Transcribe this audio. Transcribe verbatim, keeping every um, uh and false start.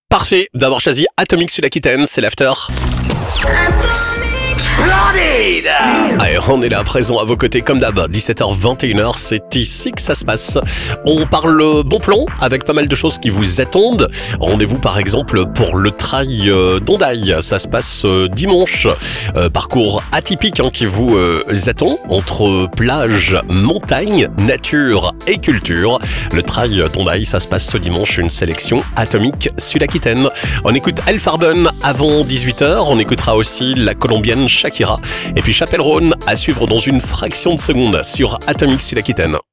Parfait d'avoir choisi Atomic sur l'Aquitaine, c'est l'after. Allez, on est là, présent à vos côtés comme d'hab, dix-sept heures vingt et une heures, c'est ici que ça se passe. On parle bon plan avec pas mal de choses qui vous attendent. Rendez-vous par exemple pour le trail euh, d'Ondaille, ça se passe euh, dimanche. Euh, parcours atypique hein, qui vous euh, attend entre plage, montagne, nature et culture. Le trail d'Ondaille, ça se passe ce dimanche, une sélection Atomic Sud-Aquitaine. On écoute El Farben avant dix-huit heures, on écoutera aussi la colombienne Shakira. Et puis Chapelle-Rhône à suivre dans une fraction de seconde sur Atomic Sud-Aquitaine.